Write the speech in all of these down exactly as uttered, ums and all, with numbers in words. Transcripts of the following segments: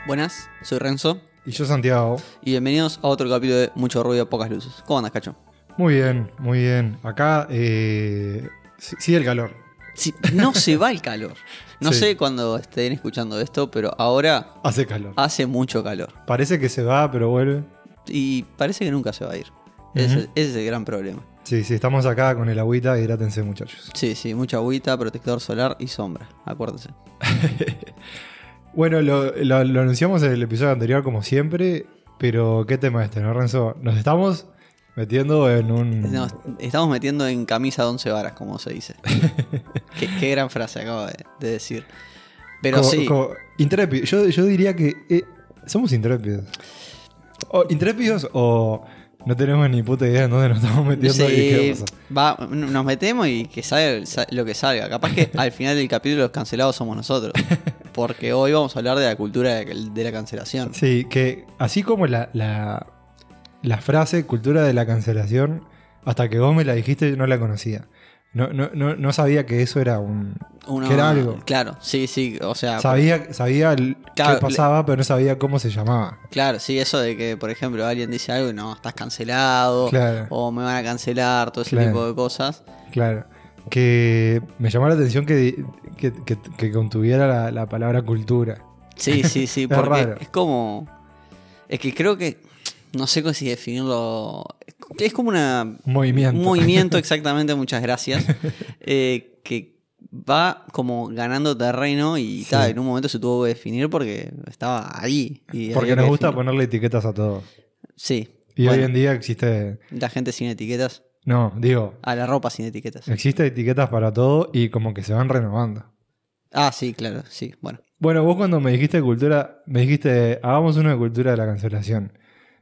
Buenas, soy Renzo. Y yo Santiago. Y bienvenidos a otro capítulo de Mucho Ruido, Pocas Luces. ¿Cómo andas, Cacho? Muy bien, muy bien. Acá eh, sigue el calor. Sí, no se va el calor. No Sí. sé cuando estén escuchando esto, pero ahora Hace calor. hace mucho calor. Parece que se va, pero vuelve. Y parece que nunca se va a ir. Ese, ese es el gran problema. Sí, sí, estamos acá con el agüita, hidrátense, muchachos. Sí, sí, mucha agüita, protector solar y sombra. Acuérdense. Bueno, lo, lo- lo anunciamos en el episodio anterior como siempre, pero ¿qué tema es este, no, Renzo? Nos estamos metiendo en un... Nos estamos metiendo en camisa de once varas, como se dice. qué, qué gran frase acabo de, de decir. Pero como- sí. como intrépido. Yo, yo diría que eh, somos intrépidos. O intrépidos o no tenemos ni puta idea en dónde nos estamos metiendo Sí, y qué pasa. va, nos metemos y que salga sa- lo que salga. Capaz que al final del capítulo los cancelados somos nosotros. Porque hoy vamos a hablar de la cultura de, de la cancelación. Sí, que así como la, la, la frase cultura de la cancelación, hasta que vos me la dijiste yo no la conocía. No, no, no, no sabía que eso era un... Uno- que era algo. Claro, sí, sí. O sea, Sabía, sabía el- Claro, qué pasaba, pero no sabía cómo se llamaba. claro, sí, eso de que, por ejemplo, alguien dice algo y no, estás cancelado. Claro. O me van a cancelar, todo ese Claro. tipo de cosas. Claro. Que me llamó la atención que, que, que- que contuviera la, la palabra cultura. Sí, sí, sí. Es Porque raro. es como. Es que creo que. No sé cómo si definirlo. Es como una. Movimiento. Un movimiento, exactamente, muchas gracias. eh, que va como ganando terreno y Sí. ta, en un momento se tuvo que definir porque estaba ahí. Y Porque había nos que gusta definir. ponerle etiquetas a todo. Sí. Y Bueno, hoy en día existe... la gente sin etiquetas. No, digo, A la ropa sin etiquetas. existe etiquetas para todo y como que se van renovando. Ah, sí, claro, sí. Bueno. Bueno, vos cuando me dijiste cultura, me dijiste, hagamos una cultura de la cancelación.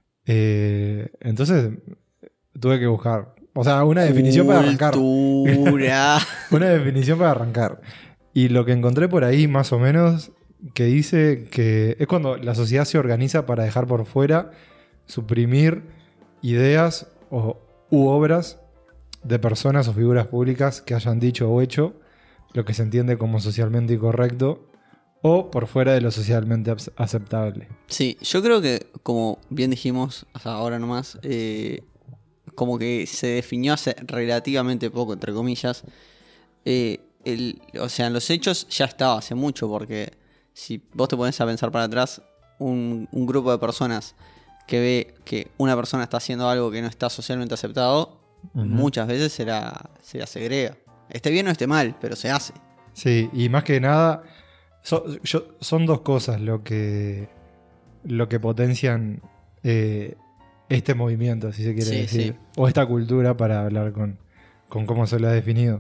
Eh, entonces tuve que buscar, o sea, una definición para arrancar. Cultura. Una definición para arrancar. Y lo que encontré por ahí, más o menos, que dice que es cuando la sociedad se organiza para dejar por fuera, suprimir ideas o, u obras de personas o figuras públicas que hayan dicho o hecho lo que se entiende como socialmente incorrecto o por fuera de lo socialmente abs- aceptable. Sí, yo creo que, como bien dijimos hasta ahora nomás, eh, como que se definió hace relativamente poco, entre comillas. Eh, el, o sea, en los hechos ya estaba hace mucho, porque si vos te pones a pensar para atrás, un, un grupo de personas que ve que una persona está haciendo algo que no está socialmente aceptado, Ujú. muchas veces se la, se la segrega. Esté bien o esté mal, pero se hace. Sí, y más que nada, so- yo- son dos cosas lo que, lo que potencian eh, este movimiento, si se quiere Sí, decir, sí. o esta cultura para hablar con, con cómo se lo ha definido.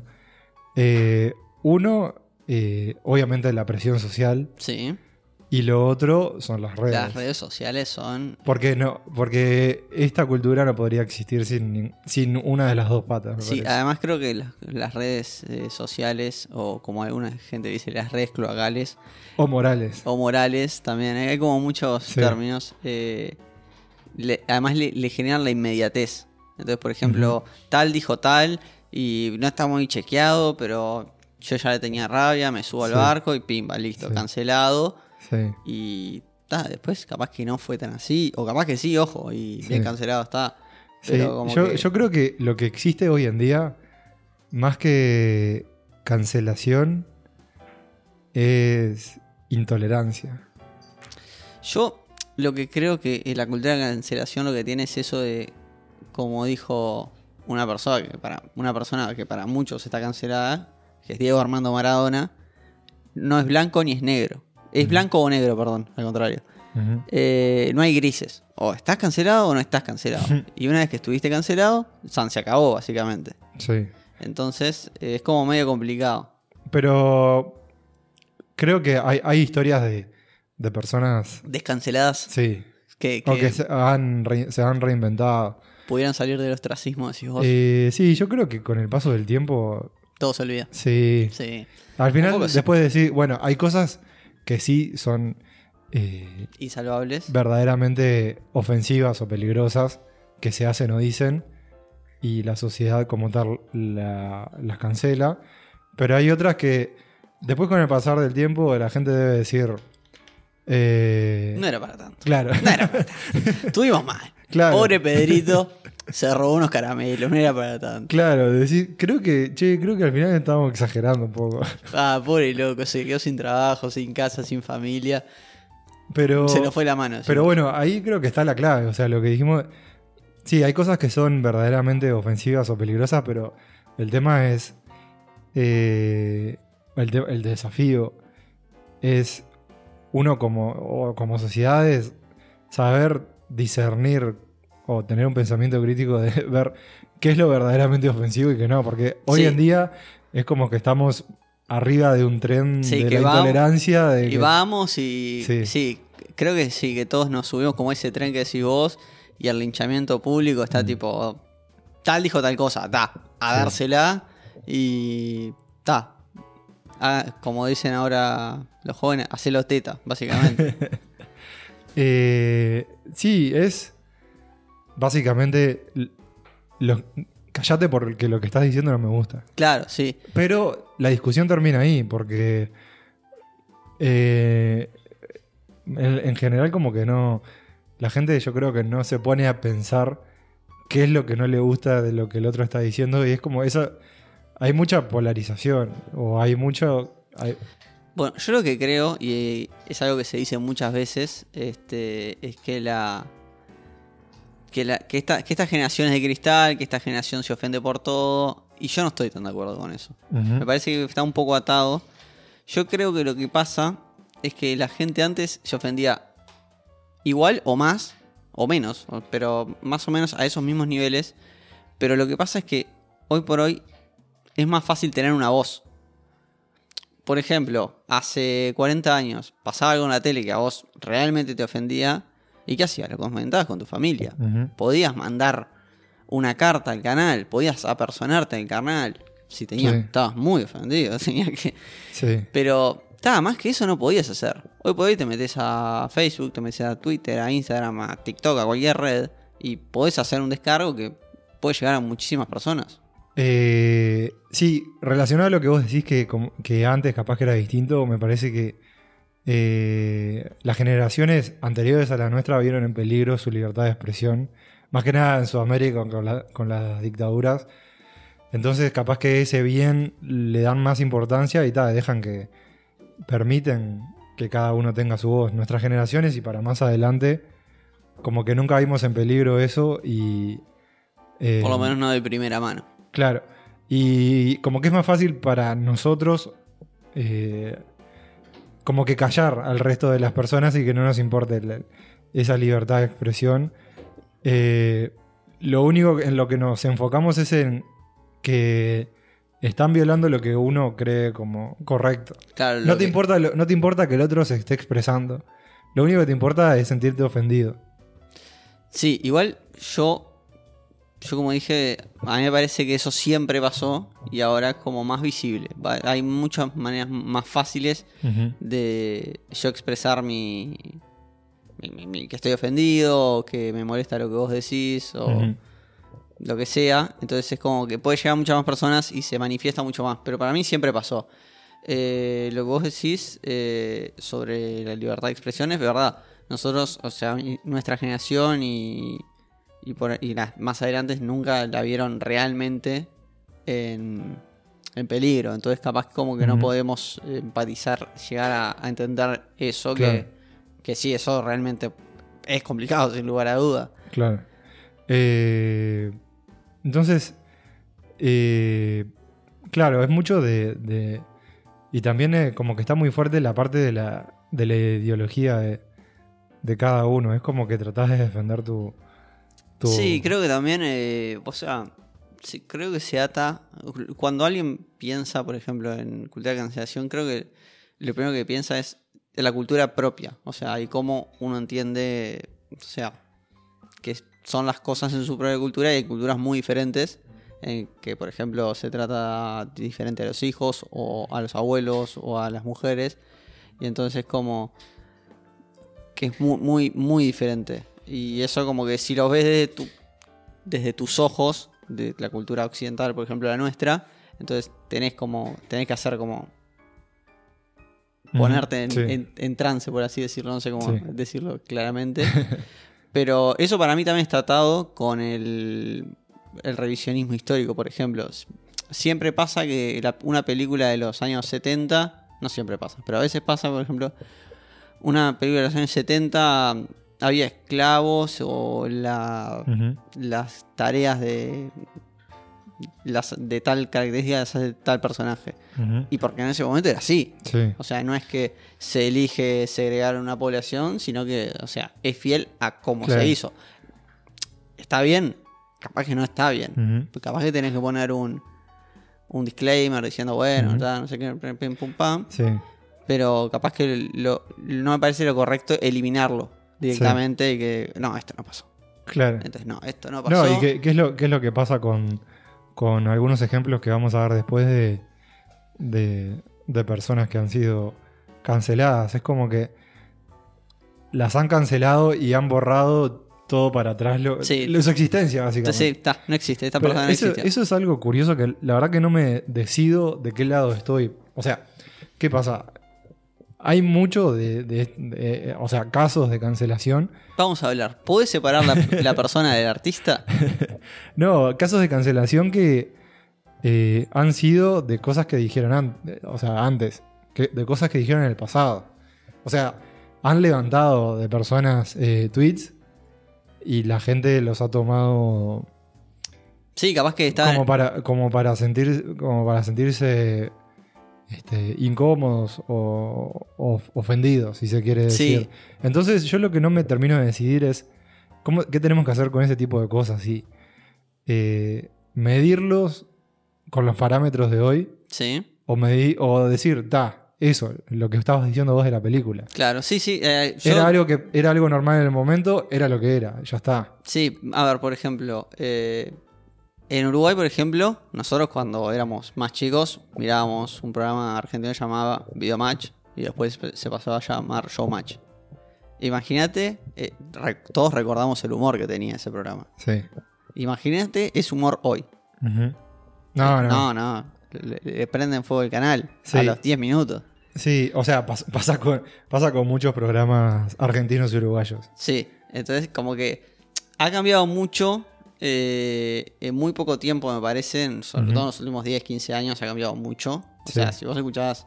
Eh, uno, eh, obviamente la presión social, Sí. y lo otro son las redes. Las redes sociales son... Porque no, porque esta cultura no podría existir sin, nin- sin una de las dos patas. me Sí, parece. además creo que las, las redes eh, sociales, o como alguna gente dice, las redes cloacales, O morales. o morales también, hay como muchos Sí. términos, eh, le- además le, le generan la inmediatez. Entonces, por ejemplo, tal dijo tal, y no está muy chequeado, pero yo ya le tenía rabia, me subo al Sí. barco y pimba, listo, Sí. cancelado. Sí. Y ta, después capaz que no fue tan así, o capaz que sí, ojo, y Sí. bien cancelado está. Sí, Pero como yo, que- yo creo que lo que existe hoy en día, más que cancelación, es intolerancia. Yo lo que creo que la cultura de cancelación lo que tiene es eso de, como dijo una persona que para una persona que para muchos está cancelada, que es Diego Armando Maradona, no es blanco ni es negro. Es Ujú. blanco o negro, perdón, al contrario. Ujú. Eh, no hay grises. O estás cancelado o no estás cancelado. Y una vez que estuviste cancelado, san, se acabó, básicamente. Sí. Entonces, eh, es como medio complicado. Pero creo que hay, hay historias de, de personas, Descanceladas sí, que, o que que se han, re- se han reinventado. pudieran salir del ostracismo, decís vos. Eh, sí, yo creo que con el paso del tiempo, Todo se olvida. sí. Sí. Al final, Un poco sí. después de decir, bueno, hay cosas que sí son eh, Y salvables. verdaderamente ofensivas o peligrosas que se hacen o dicen y la sociedad como tal la- las cancela, pero hay otras que después con el pasar del tiempo la gente debe decir Eh, No era para tanto. Claro. No era para tanto. Estuvimos mal. Claro. Pobre Pedrito se robó unos caramelos, no era para tanto. Claro, decir, creo que, che, creo que al final estábamos exagerando un poco. Ah, pobre loco, se quedó sin trabajo, sin casa, sin familia. Pero, Se nos fue la mano. pero sí. bueno, ahí creo que está la clave. O sea, lo que dijimos. Sí, hay cosas que son verdaderamente ofensivas o peligrosas, pero el tema es. eh, el, de- el desafío es uno como, o como sociedad es saber discernir o tener un pensamiento crítico de ver qué es lo verdaderamente ofensivo y qué no. Porque hoy Sí. en día es como que estamos arriba de un tren Sí, de que la vamos- intolerancia. De Y que- vamos y. Sí. Sí. creo que sí, que todos nos subimos como ese tren que decís vos. Y el linchamiento público está Mm. tipo. Tal dijo tal cosa, ta. A Sí. dársela. Y. Ta. Ah, como dicen ahora los jóvenes, hacelo teta, básicamente. Eh, sí, es básicamente l- lo- callate porque lo que estás diciendo no me gusta. Claro, sí. Pero la discusión termina ahí porque eh, en, en general como que no, la gente yo creo que no se pone a pensar qué es lo que no le gusta de lo que el otro está diciendo y es como eso, hay mucha polarización o hay mucho... hay- Bueno, yo lo que creo, y es algo que se dice muchas veces, este, es que la. Que, la, que, esta, que esta generación es de cristal, que esta generación se ofende por todo. Y yo no estoy tan de acuerdo con eso. Ujú. Me parece que está un poco atado. Yo creo que lo que pasa es que la gente antes se ofendía igual o más, o menos, o- pero más o menos a esos mismos niveles. Pero lo que pasa es que hoy por hoy es más fácil tener una voz. Por ejemplo, hace cuarenta años pasaba algo en la tele que a vos realmente te ofendía. ¿Y qué hacías? Lo comentabas con tu familia. Ujú. Podías mandar una carta al canal, podías apersonarte al canal. Si tenías, Sí. estabas muy ofendido, tenías que. Sí. Pero, nada más que eso no podías hacer. Hoy por hoy te metes a Facebook, te metes a Twitter, a Instagram, a TikTok, a cualquier red. Y podés hacer un descargo que puede llegar a muchísimas personas. Eh, sí, relacionado a lo que vos decís que, como- que antes capaz que era distinto, me parece que eh, las generaciones anteriores a la nuestra vieron en peligro su libertad de expresión, más que nada en Sudamérica con, con la- con las dictaduras. Entonces capaz que ese bien le dan más importancia y tal, dejan que permiten que cada uno tenga su voz. Nuestras generaciones y para más adelante, como que nunca vimos en peligro eso y... eh, Por lo menos no de primera mano. Claro. Y como que es más fácil para nosotros eh, como que callar al resto de las personas y que no nos importe la- esa libertad de expresión. Eh, lo único en lo que nos enfocamos es en que están violando lo que uno cree como correcto. Claro, lo No te, que- importa, lo- no te importa que el otro se esté expresando. Lo único que te importa es sentirte ofendido. Sí, igual yo, yo como dije, a mí me parece que eso siempre pasó y ahora es como más visible. Va- Hay muchas maneras más fáciles de yo expresar mi, mi- mi- mi- que estoy ofendido, o que me molesta lo que vos decís, o Ujú. lo que sea. Entonces es como que puede llegar a muchas más personas y se manifiesta mucho más. Pero para mí siempre pasó. Eh, lo que vos decís eh, sobre la libertad de expresión es verdad. Nosotros, o sea, mi- nuestra generación y, y, por, y las más adelante nunca la vieron realmente en, en peligro. Entonces capaz que como que no Ujú. podemos empatizar, llegar a, a entender eso, Claro. que, que sí, eso realmente es complicado, sin lugar a duda. Claro. Eh, entonces, eh, claro, es mucho de... de- y también eh, como que está muy fuerte la parte de la, de la ideología de, de cada uno. Es como que tratás de defender tu... tu- Sí, creo que también, eh, o sea, sí, creo que se ata. Cuando alguien piensa, por ejemplo, en cultura de cancelación, creo que lo primero que piensa es de la cultura propia. O sea, y cómo uno entiende, o sea, que son las cosas en su propia cultura y hay culturas muy diferentes. En que, por ejemplo, se trata diferente a los hijos, o a los abuelos, o a las mujeres. Y entonces, como que es muy, muy, muy diferente. Y eso como que si lo ves desde, tu, desde tus ojos, de la cultura occidental, por ejemplo la nuestra, entonces tenés como tenés que hacer como ponerte en, sí. en, en trance, por así decirlo, no sé cómo Sí. decirlo claramente. Pero eso para mí también está atado con el, el revisionismo histórico, por ejemplo. Siempre pasa que la- una película de los años setenta, no siempre pasa, pero a veces pasa, por ejemplo, una película de los años setenta había esclavos o la, Ujú. las tareas de las de tal característica las hace tal personaje. Ujú. Y porque en ese momento era así. Sí. O sea, no es que se elige segregar una población, sino que, o sea, es fiel a cómo Claro. se hizo. ¿Está bien? Capaz que no está bien. Ujú. Capaz que tenés que poner un, un disclaimer diciendo, bueno, Ujú. tal, no sé qué, pim, pim, pum, pam. Sí. Pero capaz que lo- no me parece lo correcto eliminarlo directamente y que, no, esto no pasó. Claro. Entonces, no, esto no pasó. No, y qué, qué es lo, qué es lo que pasa con, con algunos ejemplos que vamos a ver después de, de, de personas que han sido canceladas. Es como que las han cancelado y han borrado todo para atrás, lo, Sí. lo- su existencia, básicamente. Entonces, sí, está, no existe, esta Pero persona no eso, existe. eso es algo curioso que la verdad que no me decido de qué lado estoy. O sea, ¿qué pasa? Hay mucho de, de- de- o sea, casos de cancelación. Vamos a hablar. ¿Podés separar la, la persona del artista? No, casos de cancelación que eh, han sido de cosas que dijeron antes, o sea, antes, que, de cosas que dijeron en el pasado. O sea, han levantado de personas eh, tweets y la gente los ha tomado Sí, capaz que está. como para, como para sentir, como para sentirse este, incómodos o, o ofendidos, si se quiere Sí. decir. Entonces, yo lo que no me termino de decidir es cómo, qué tenemos que hacer con ese tipo de cosas. Y eh, medirlos con los parámetros de hoy Sí, o, medi- o decir, ta, eso, lo que estabas diciendo vos de la película. claro, sí, sí. eh, yo- Era algo que era algo normal en el momento, era lo que era, ya está. Sí, a ver, por ejemplo, eh, en Uruguay, por ejemplo, nosotros cuando éramos más chicos mirábamos un programa argentino llamado Videomatch y después se pasó a llamar Showmatch. Imagínate, eh, re- todos recordamos el humor que tenía ese programa. Sí. Imagínate ese humor hoy. Ujú. No, no. No, no. Le, le prenden fuego el canal Sí. a los diez minutos. Sí, o sea, pas- pasa con, pasa con muchos programas argentinos y uruguayos. Sí, entonces como que ha cambiado mucho eh, en muy poco tiempo, me parece, en- sobre Ujú. todo en los últimos diez, quince años ha cambiado mucho. O Sí. sea, si vos escuchabas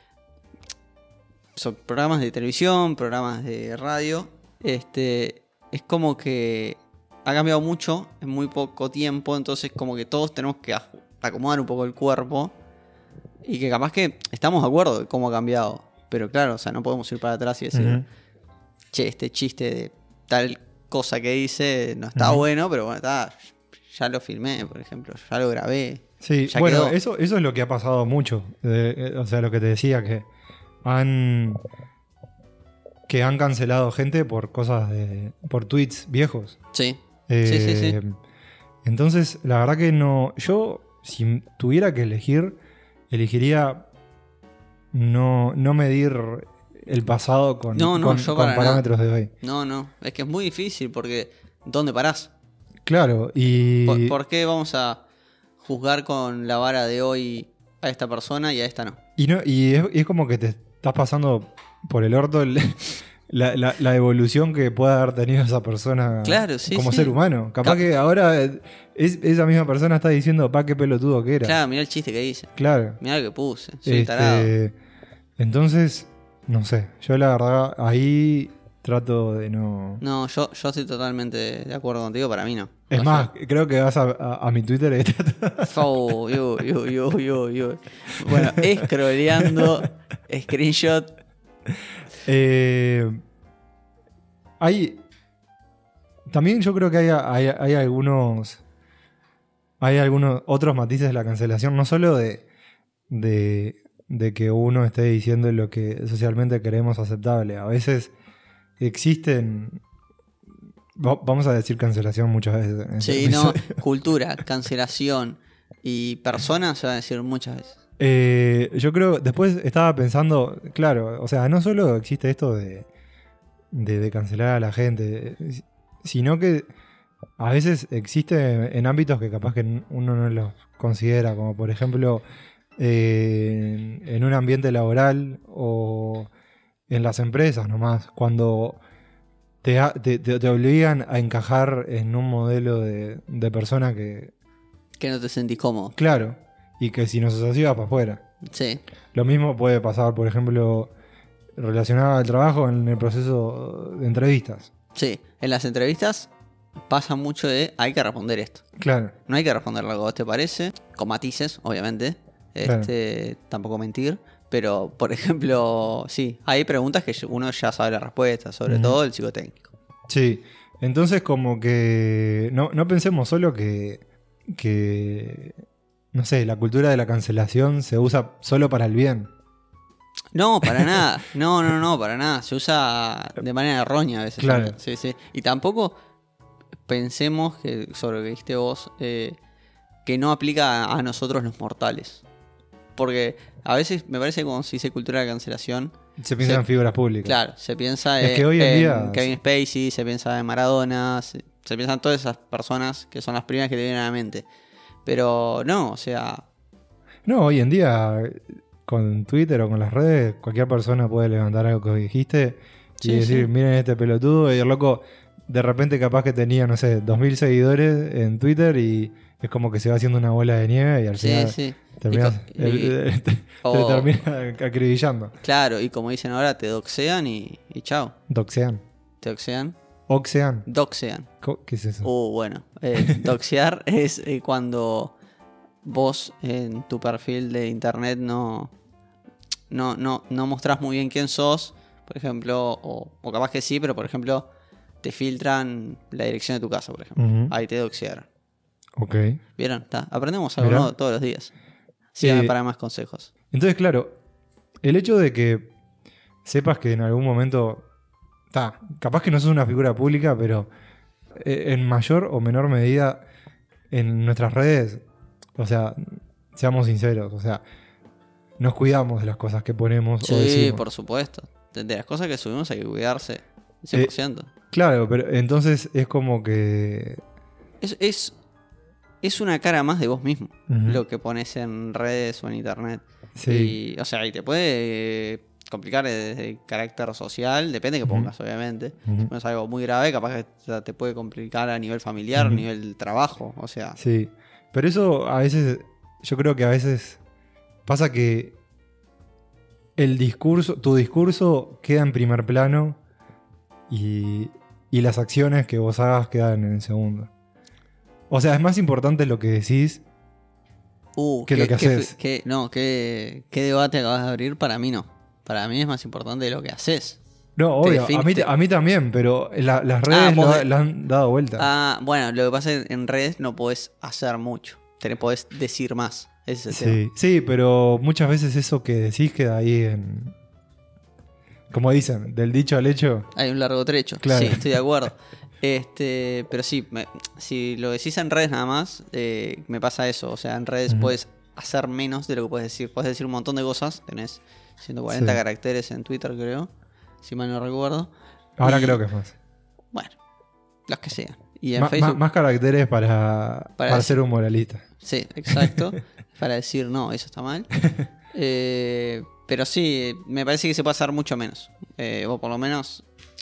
son programas de televisión, programas de radio, este es como que ha cambiado mucho en muy poco tiempo, entonces como que todos tenemos que aj- acomodar un poco el cuerpo y que capaz que estamos de acuerdo de cómo ha cambiado, pero claro, o sea, no podemos ir para atrás y decir, Ujú. che, este chiste de tal cosa que hice no está Ujú. bueno, pero bueno, está, ya lo filmé, por ejemplo, ya lo grabé. Sí, Ya bueno, quedó. eso, eso es lo que ha pasado mucho. Eh, eh, o sea, lo que te decía, que han que han cancelado gente por cosas de. por tweets viejos. Sí, Eh, sí, sí, sí. Entonces, la verdad que no. Yo, si tuviera que elegir, elegiría no, no medir el pasado con, No, no, con- yo con para parámetros de hoy. No, no, es que es muy difícil porque ¿dónde parás? Claro, y. ¿Por, por qué vamos a juzgar con la vara de hoy a esta persona y a esta no? Y, no, y es, y es como que te estás pasando por el orto el- la, la- la evolución que pueda haber tenido esa persona Claro, sí, como sí. ser humano. Capaz Cap- que ahora eh, es- esa misma persona está diciendo, pa, qué pelotudo que era. Claro, mirá el chiste que hice, Claro. mirá lo que puse, soy tarado. Este, entonces, no sé. Yo la verdad ahí trato de no. No, yo, yo estoy totalmente de acuerdo contigo, para mí no. Es O más, creo que vas a, a- a mi Twitter y sea, oh, yo, yo, yo, yo, yo. Bueno, scrolleando, screenshot. Eh, hay. También yo creo que hay, hay, hay algunos. Hay algunos otros matices de la cancelación, no solo de, de, de que uno esté diciendo lo que socialmente creemos aceptable. A veces existen. va- Vamos a decir cancelación muchas veces. en este Sí, no, episodio. cultura, cancelación y personas se van a decir muchas veces. Eh, yo creo, después estaba pensando, claro, o sea, no solo existe esto de, de, de cancelar a la gente, eh, sino que a veces existe en ámbitos que capaz que uno no los considera, como por ejemplo eh, en, en un ambiente laboral o en las empresas nomás, cuando te, ha- te, te- te obligan a encajar en un modelo de, de persona que, Que no te sentís cómodo. claro, y que si no sos así vas para afuera. Sí, Lo mismo puede pasar, por ejemplo, relacionado al trabajo en el proceso de entrevistas. sí. En las entrevistas pasa mucho de hay que responder esto. Claro, No hay que responder lo que a vos te parece, con matices, obviamente. Este, tampoco mentir. Pero, por ejemplo, sí, hay preguntas que uno ya sabe la respuesta, sobre Ujú. todo el psicotécnico. sí. Entonces como que no, no pensemos solo que, que, no sé, la cultura de la cancelación se usa solo para el bien. No, para nada. No, no, no, para nada. Se usa de manera errónea a veces. Claro. también. Sí, sí. Y tampoco pensemos que, sobre lo que dijiste vos, eh, que no aplica a, a nosotros los mortales. Porque a veces me parece que cuando se dice cultura de cancelación, Se piensa Se- en figuras públicas. claro, se piensa Es en, que hoy en en día- Kevin Spacey, se piensa en Maradona, se, se piensa en todas esas personas que son las primeras que te vienen a la mente. Pero no, o sea, No, hoy en día con Twitter o con las redes, cualquier persona puede levantar algo que dijiste y Sí, decir, sí. miren este pelotudo, y el loco de repente capaz que tenía, no sé, dos mil seguidores en Twitter y es como que se va haciendo una bola de nieve y al sí, final sí. terminas, Y co- y- el- te, te o- termina acribillando. Claro, y como dicen ahora, te doxean y, y chao. Doxean. Te doxean. Oxean. Doxean. Co- ¿Qué es eso? Uh, bueno. Eh, doxear es eh, cuando vos en tu perfil de internet no, no, no, no mostrás muy bien quién sos, por ejemplo, o, o capaz que sí, pero por ejemplo, te filtran la dirección de tu casa, por ejemplo. Ujú. Ahí te doxearon. Ok. ¿Vieron? Está. Aprendemos algo Mirá. nuevo todos los días. Síganme Eh, para más consejos. Entonces, claro, el hecho de que sepas que en algún momento, ta, capaz que no sos una figura pública, pero eh, en mayor o menor medida en nuestras redes, o sea, seamos sinceros, o sea, nos cuidamos de las cosas que ponemos o Sí, decimos. por supuesto. De, de las cosas que subimos hay que cuidarse. cien por ciento. Claro, pero entonces es como que... Es, es, es una cara más de vos mismo, Ujú. lo que pones en redes o en internet. Sí. Y, o sea, y te puede eh, complicar desde el carácter social, depende que Ujú. pongas, obviamente. Ujú. Si pones algo muy grave, capaz que te- te puede complicar a nivel familiar, a Ujú. nivel trabajo. O sea, Sí, pero eso a veces, yo creo que a veces pasa que el discurso, tu discurso queda en primer plano y, y las acciones que vos hagas quedan en el segundo. O sea, es más importante lo que decís. uh, ¿Qué es lo que qué- haces? qué- no, qué, qué debate acabas de abrir. Para mí no. Para mí es más importante lo que haces. No, Te obvio, a mí, definiste. a mí también, pero la- las redes Ah, vos lo, de- lo han dado vuelta. Ah, bueno, lo que pasa es que en redes no podés hacer mucho. Te podés decir más. Ese es el tema. sí, sí, pero muchas veces eso que decís queda ahí en... Como dicen, del dicho al hecho. Hay un largo trecho. Claro. Sí, estoy de acuerdo. Este, pero sí, me- si lo decís en redes nada más, eh, me pasa eso. O sea, en redes Ujú. puedes hacer menos de lo que puedes decir. Puedes decir un montón de cosas. Tenés ciento cuarenta Sí. caracteres en Twitter, creo. Si mal no recuerdo. Ahora Y- creo que es más. Bueno, los que sean. Y en Ma- Facebook. ma- más caracteres para, para, decir- ser un moralista. Sí, exacto. Para decir, no, eso está mal. Eh, pero sí, me parece que se puede hacer mucho menos. Eh, o por lo menos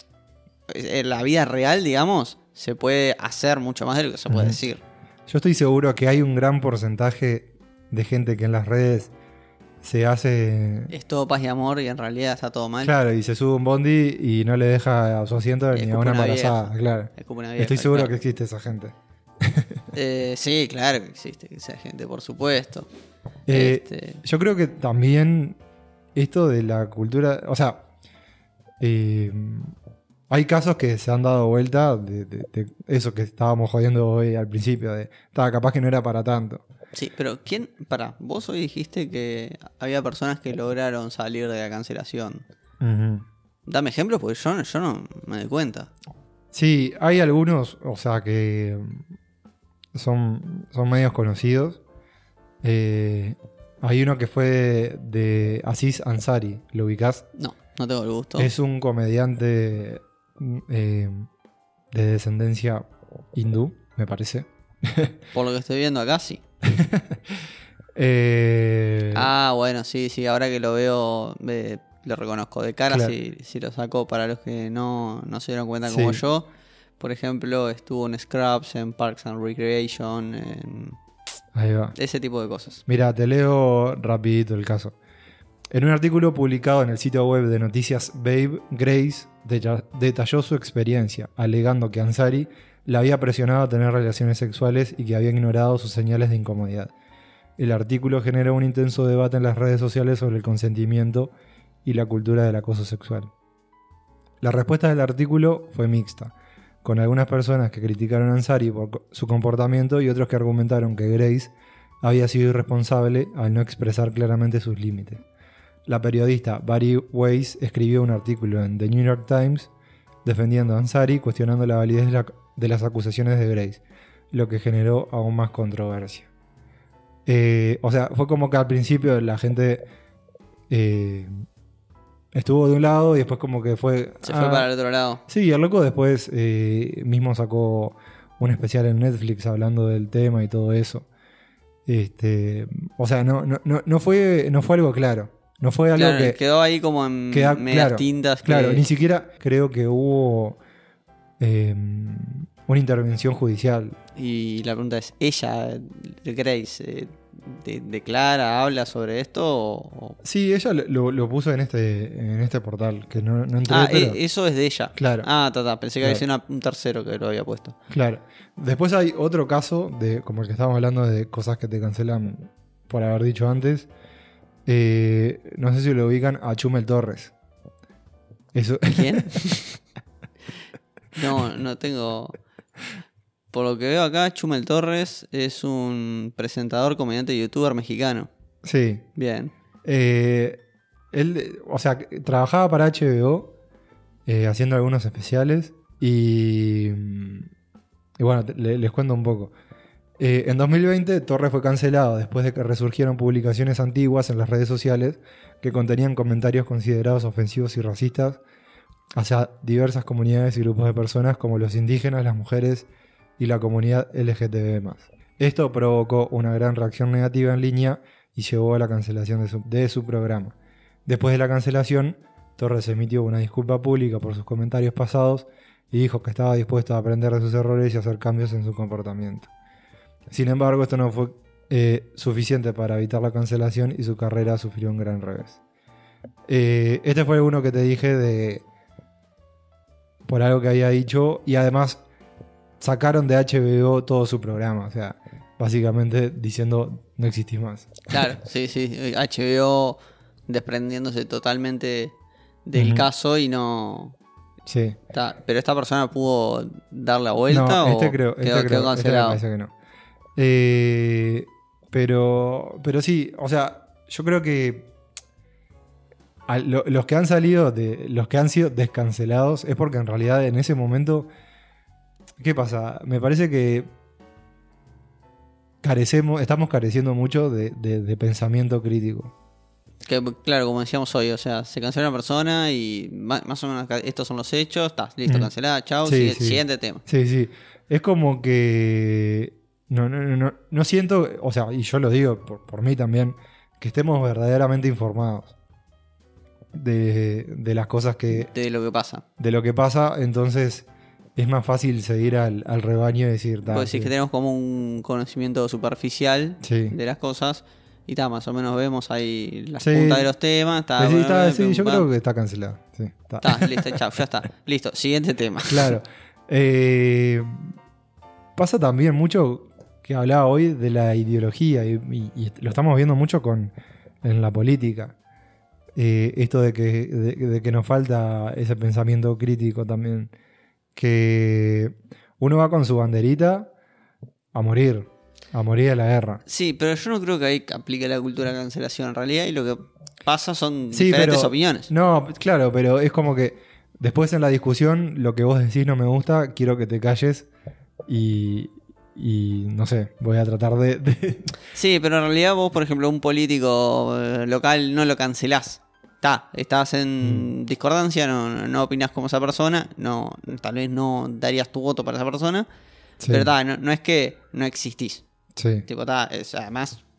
en la vida real, digamos, se puede hacer mucho más de lo que se puede Ujú. decir. Yo estoy seguro que hay un gran porcentaje de gente que en las redes se hace... Es todo paz y amor y en realidad está todo mal. Claro, y se sube un bondi y no le deja a su asiento Y ni a escupe una una embarazada. vieja. Claro. Es como una vieja, Estoy seguro claro. que existe esa gente. Eh, sí, claro que existe que sea gente, por supuesto. Eh, Este, Yo creo que también esto de la cultura... O sea, eh, hay casos que se han dado vuelta de, de- de eso que estábamos jodiendo hoy al principio. De, "Ta, capaz que no era para tanto. sí, pero ¿quién? Pará, vos hoy dijiste que había personas que lograron salir de la cancelación. Ujú. Dame ejemplos porque yo, yo no me doy cuenta. Sí, hay algunos, o sea, que son, son medios conocidos. Eh, hay uno que fue de Aziz Ansari, ¿lo ubicás? No, no tengo el gusto. Es un comediante eh, de descendencia hindú, me parece. Por lo que estoy viendo acá, sí. Eh, Ah, bueno, sí, sí, ahora que lo veo, eh, lo reconozco. De cara, Claro. si, si lo saco para los que no, no se dieron cuenta como Sí. yo. Por ejemplo, estuvo en Scrubs, en Parks and Recreation, en Ahí va. ese tipo de cosas. Mira, te leo rapidito el caso. En un artículo publicado en el sitio web de noticias Babe, Grace deta- detalló su experiencia, alegando que Ansari la había presionado a tener relaciones sexuales y que había ignorado sus señales de incomodidad. El artículo generó un intenso debate en las redes sociales sobre el consentimiento y la cultura del acoso sexual. La respuesta del artículo fue mixta, con algunas personas que criticaron a Ansari por co- su comportamiento y otros que argumentaron que Grace había sido irresponsable al no expresar claramente sus límites. La periodista Barry Weiss escribió un artículo en The New York Times defendiendo a Ansari, cuestionando la validez de, la- de las acusaciones de Grace, lo que generó aún más controversia. Eh, o sea, fue como que al principio la gente eh, estuvo de un lado y después como que fue... Se ah, fue para el otro lado. Sí, el loco después eh, mismo sacó un especial en Netflix hablando del tema y todo eso. Este, o sea, no, no, no, no fue, no fue algo claro. No fue algo Claro, que... quedó ahí como en queda- medias claro, tintas. que- Claro, ni siquiera creo que hubo eh, una intervención judicial. Y la pregunta es, ¿ella, Grace, eh, de- declara, habla sobre esto? O, o- Sí, ella lo, lo- lo puso en este, en este portal, que no, no entré, Ah, pero... eh, eso es de ella. Claro. Ah, ta, ta, pensé que había Claro. sido una- un tercero que lo había puesto. Claro. Después hay otro caso, de como el que estábamos hablando de cosas que te cancelan por haber dicho antes. Eh, no sé si lo ubican a Chumel Torres. Eso. ¿Quién? No, no tengo... Por lo que veo acá, Chumel Torres es un presentador, comediante y youtuber mexicano. Sí. Bien. Eh, él, o sea, trabajaba para H B O eh, haciendo algunos especiales y, y bueno, te- le- les cuento un poco. Eh, en dos mil veinte Torres fue cancelado después de que resurgieron publicaciones antiguas en las redes sociales que contenían comentarios considerados ofensivos y racistas hacia diversas comunidades y grupos de personas como los indígenas, las mujeres y la comunidad L G T B más. Esto provocó una gran reacción negativa en línea y llevó a la cancelación de su, de su programa. Después de la cancelación, Torres emitió una disculpa pública por sus comentarios pasados y dijo que estaba dispuesto a aprender de sus errores y hacer cambios en su comportamiento. Sin embargo, esto no fue eh, suficiente para evitar la cancelación y su carrera sufrió un gran revés. Eh, este fue uno que te dije de por algo que había dicho y además sacaron de H B O todo su programa, o sea, básicamente diciendo no existís más. Claro, sí, sí. H B O desprendiéndose totalmente del Ujú. caso y no... Sí. Ta, pero esta persona pudo dar la vuelta No, o este creo, este quedó, creo, quedó este me cancelado. parece que no. Eh, pero, pero sí, o sea, yo creo que a lo- los que han salido, de los que han sido descancelados, es porque en realidad en ese momento, ¿qué pasa? Me parece que carecemos, estamos careciendo mucho de, de- de pensamiento crítico. Que, claro, como decíamos hoy, o sea, se canceló una persona y ma- más o menos acá- estos son los hechos, está, listo, Mm. cancelada, chao, Sí, sigue- sí. siguiente tema. Sí, sí. Es como que. No, no, no, no, no siento. O sea, y yo lo digo por, por mí también. Que estemos verdaderamente informados. De, de las cosas que. De lo que pasa. De lo que pasa. Entonces. Es más fácil seguir al, al rebaño y decir. "Ta, Vos decís sí, que tenemos como un conocimiento superficial sí". de las cosas y está, más o menos vemos ahí las Sí. puntas de los temas. Está, Sí, está- bueno, sí, yo pum, creo pam. que está cancelado. Sí, está. Está, listo, chao, ya está. Listo, siguiente tema. Claro. Eh, pasa también mucho que hablaba hoy de la ideología y, y- y lo estamos viendo mucho con, en la política. Eh, esto de que, de, de que nos falta ese pensamiento crítico también. Que uno va con su banderita a morir, a morir a la guerra. Sí, pero yo no creo que ahí aplique la cultura de cancelación en realidad y lo que pasa son Sí, diferentes pero- opiniones. No, claro, pero es como que después en la discusión lo que vos decís no me gusta, quiero que te calles y, y no sé, voy a tratar de... de- Sí, pero en realidad vos, por ejemplo, un político eh, local no lo cancelás. Está, estás en Mm. discordancia, no, no opinás como esa persona, no, tal vez no darías tu voto para esa persona, Sí, pero ta, no, no es que no existís. sí. Tipo, ta, es- además,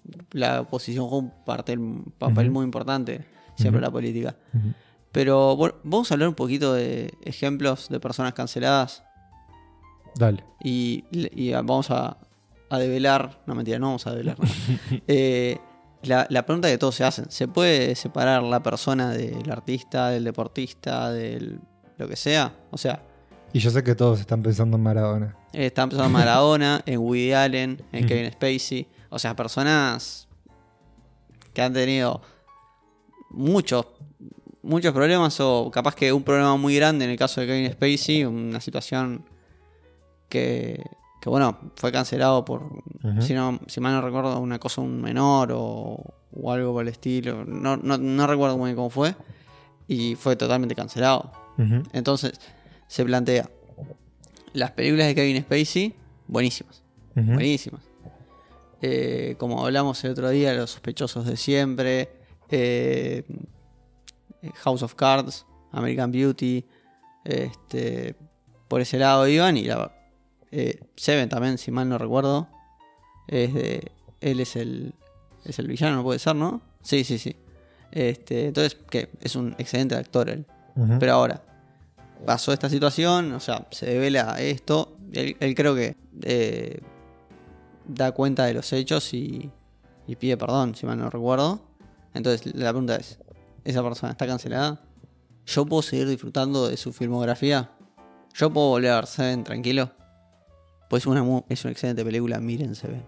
la oposición juega un papel, un papel uh-huh. muy importante siempre en uh-huh. la política. Uh-huh. Pero bueno, vamos a hablar un poquito de ejemplos de personas canceladas. Dale. Y, y vamos a, a develar, no mentira, no vamos a develar. No. eh, la, la pregunta que todos se hacen, ¿se puede separar la persona del artista, del deportista, del lo que sea? O sea... Y yo sé que todos están pensando en Maradona. Eh, están pensando en Maradona, en Woody Allen, en Mm. Kevin Spacey. O sea, personas que han tenido muchos, muchos problemas o capaz que un problema muy grande en el caso de Kevin Spacey, una situación que, que bueno, fue cancelado por, Uh-huh. si, no, si mal no recuerdo, una cosa un menor o, o algo por el estilo. No, no, no recuerdo muy bien cómo fue. Y fue totalmente cancelado. Uh-huh. Entonces se plantea, las películas de Kevin Spacey, buenísimas. Uh-huh. Buenísimas. Eh, como hablamos el otro día, Los sospechosos de siempre, eh, House of Cards, American Beauty, este, por ese lado iban. Y la, eh, Seven también, si mal no recuerdo, es de, él es el, es el villano, no puede ser, ¿no? Sí, sí, sí. Este, entonces, que es un excelente actor él. Uh-huh. Pero ahora, pasó esta situación, o sea, se devela esto. Él, él creo que eh, da cuenta de los hechos y, y pide perdón, si mal no recuerdo. Entonces, la pregunta es, ¿esa persona está cancelada? ¿Yo puedo seguir disfrutando de su filmografía? ¿Yo puedo volver a ver Seven tranquilo? Pues una, mu- es una excelente película, miren Seven.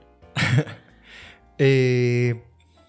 eh,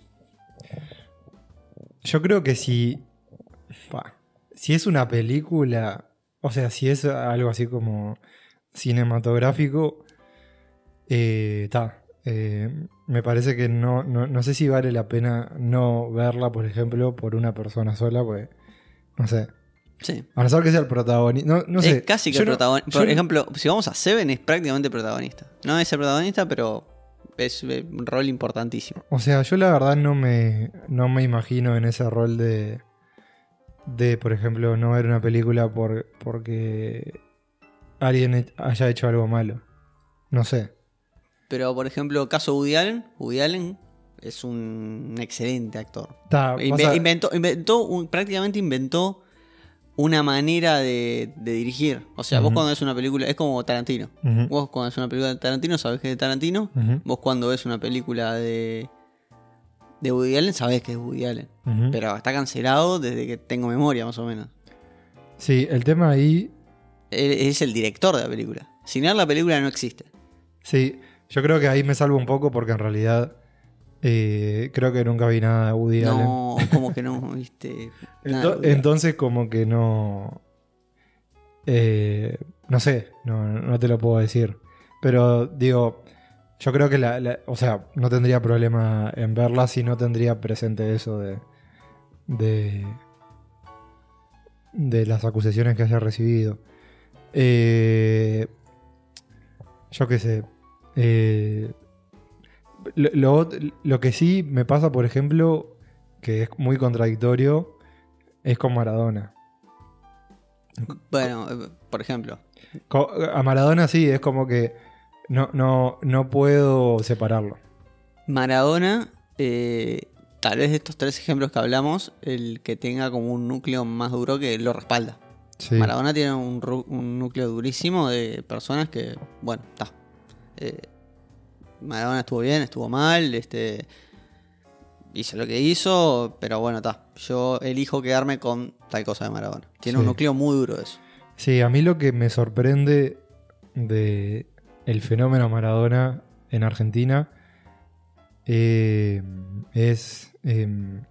yo creo que si... Bah, si es una película... O sea, si es algo así como cinematográfico... Está. Eh, eh, me parece que no, no, no sé si vale la pena no verla, por ejemplo, por una persona sola, pues... No sé. Sí. A no ser que sea el protagonista. No, no sé. Es casi que Yo el no- protagonista. yo Por no- ejemplo, si vamos a Seven, es prácticamente protagonista. No es el protagonista, pero es eh, un rol importantísimo. O sea, yo la verdad no me, no me imagino en ese rol de, de, por ejemplo, no ver una película por, porque alguien he- haya hecho algo malo. No sé. Pero, por ejemplo, caso Woody Allen. Woody Allen es un excelente actor. Ta, Inve- pasa- inventó, inventó un- prácticamente inventó una manera de, de dirigir. O sea, vos Ujú. cuando ves una película, es como Tarantino. Ujú, Vos cuando ves una película de Tarantino, sabés que es de Tarantino. ujú, Vos cuando ves una película de, de Woody Allen, sabés que es Woody Allen. ujú. Pero está cancelado desde que tengo memoria, más o menos. Sí, el tema ahí, Él es el director de la película. Sin él la película no existe. sí, yo creo que ahí me salvo un poco porque en realidad eh, creo que nunca vi nada de Woody Allen. No, como que no, viste. Nada de Ento- Woody Allen. entonces como que no... eh, no sé, no, no te lo puedo decir. Pero digo, yo creo que la, la- o sea, no tendría problema en verla si no tendría presente eso de... de, de las acusaciones que haya recibido. Eh, yo qué sé. Eh, lo, lo, lo que sí me pasa, por ejemplo, que es muy contradictorio, es con Maradona. Bueno, eh, por ejemplo. Co- A Maradona sí, es como que no, no, no puedo separarlo. Maradona, eh, tal vez de estos tres ejemplos que hablamos, el que tenga como un núcleo más duro que lo respalda. Sí. Maradona tiene un, ru- un núcleo durísimo de personas que, bueno, está. Eh, Maradona estuvo bien, estuvo mal, este hizo lo que hizo, pero bueno, está. Yo elijo quedarme con tal cosa de Maradona. Tiene Sí. un núcleo muy duro de eso. Sí, a mí lo que me sorprende de el fenómeno Maradona en Argentina eh, es eh,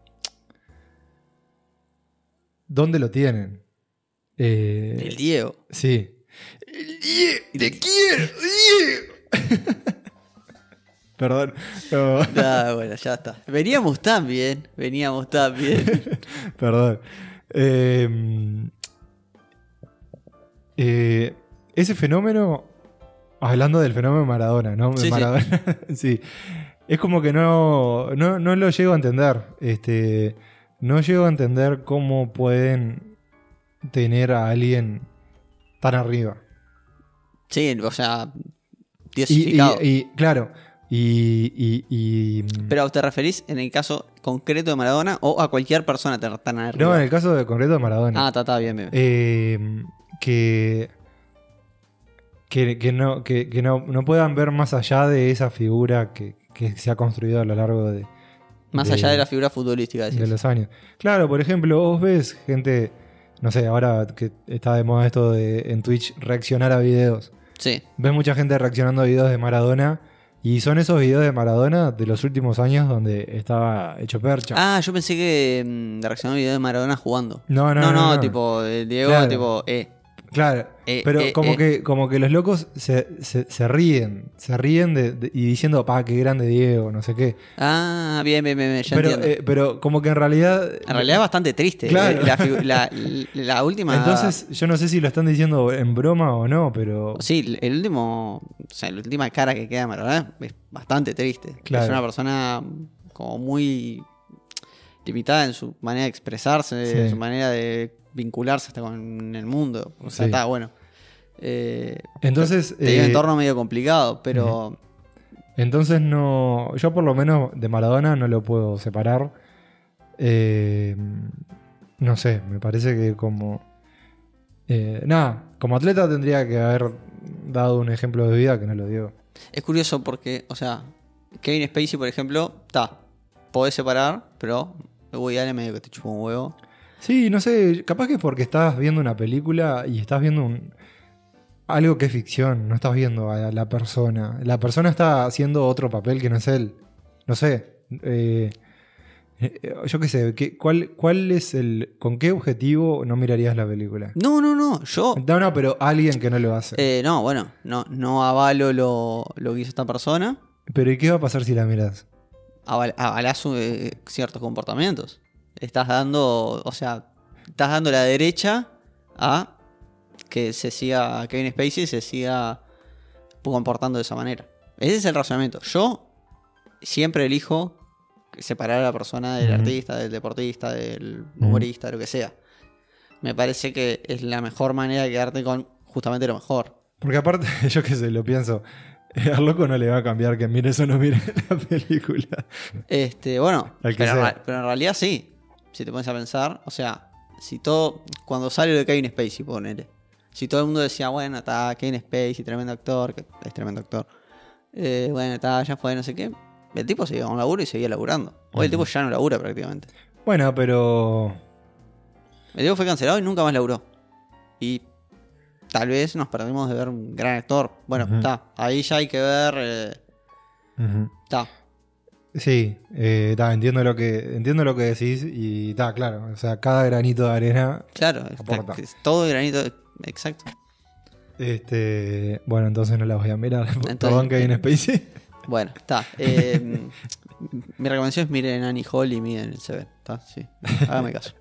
¿dónde lo tienen? Eh, El Diego. Sí. El Diego, te quiero, Diego. Perdón. No. Ah, bueno, ya está. Veníamos tan bien, veníamos tan bien. Perdón. Eh, eh, ese fenómeno, hablando del fenómeno Maradona, ¿no? Sí, sí. Maradona, sí. Es como que no, no, no lo llego a entender. Este, no llego a entender cómo pueden tener a alguien tan arriba. Sí, o sea, Y, diosificado. y- y, claro, Y, y, y- Pero ¿te referís en el caso concreto de Maradona o a cualquier persona tan tan arriba? no, en el caso de concreto de Maradona. Ah, está, está, bien, bien. Eh, que que, que no, que, que no, no puedan ver más allá de esa figura que, que se ha construido a lo largo de, Más de- allá de la figura futbolística, decís. de los años. Claro, por ejemplo, vos ves gente, no sé, ahora que está de moda esto de en Twitch reaccionar a videos. Sí. Ves mucha gente reaccionando a videos de Maradona y son esos videos de Maradona de los últimos años donde estaba hecho percha. Ah, yo pensé que mm, reaccionó a un video de Maradona jugando. No, no, no, no, no. tipo, eh, Diego, Claro. tipo, eh. Claro, Eh, pero eh, como, eh. Que, como que los locos se, se, se ríen, se ríen de, de- y diciendo, pa, qué grande Diego, no sé qué. Ah, bien, bien, bien, bien, ya Pero, entiendo. eh, pero como que en realidad... En realidad es bastante triste. Claro. eh, La, figu- la- la última. Entonces, yo no sé si lo están diciendo en broma o no, pero... Sí, el último. O sea, la última cara que queda de Maradona es bastante triste. Claro. Es una persona como muy limitada en su manera de expresarse, Sí. en su manera de vincularse hasta con el mundo. O sea, Sí. está bueno. Eh, Entonces... tenía un eh, entorno medio complicado, pero. Entonces no... Yo por lo menos de Maradona no lo puedo separar. Eh, no sé, me parece que como... eh, nada, como atleta tendría que haber dado un ejemplo de vida que no lo dio. Es curioso porque, o sea, Kevin Spacey, por ejemplo, está. Podés separar, pero Woody Allen medio que te chupa un huevo. Sí, no sé, capaz que es porque estás viendo una película y estás viendo un, algo que es ficción, no estás viendo a la persona. La persona está haciendo otro papel que no es él. No sé. eh, eh, yo qué sé, ¿qué- cuál, ¿cuál es el. ¿Con qué objetivo no mirarías la película? No, no, no. Yo. No, no, pero alguien que no lo hace. Eh, no, bueno, no, no avalo lo, lo que hizo esta persona. Pero ¿y qué va a pasar si la miras? Aval, avalás eh, ciertos comportamientos. Estás dando, o sea, estás dando la derecha a que se siga, Kevin Spacey se siga comportando de esa manera. Ese es el razonamiento. Yo siempre elijo separar a la persona del Ujú. artista, del deportista, del Ujú. humorista, de lo que sea. Me parece que es la mejor manera de quedarte con justamente lo mejor. Porque aparte, yo qué sé, lo pienso. Al loco no le va a cambiar que mires o no mires la película. Este, bueno, Al que pero, en sea. ra- pero en realidad sí. Si te pones a pensar, o sea, si todo. Cuando sale lo de Kevin Spacey, ponele. Si todo el mundo decía, bueno, está Kevin Spacey, tremendo actor, que es tremendo actor. Eh, bueno, está, ya fue, no sé qué. El tipo seguía con un laburo y seguía laburando. Hoy el tipo ya no labura prácticamente. Bueno, pero. El tipo fue cancelado y nunca más laburó. Y tal vez nos perdimos de ver un gran actor. Bueno, Ujú. está. Ahí ya hay que ver. eh, Ujú. Está. Sí, eh, ta, entiendo lo que entiendo lo que decís y está claro, o sea, cada granito de arena, Claro, está- Aporta. es todo granito. Exacto. este, bueno, entonces no la voy a mirar. Entonces, Perdón, Kevin eh, Spacey. Bueno, está. Eh, mi recomendación es miren Annie Hall y miren el Seven. Está, sí. Hágame caso.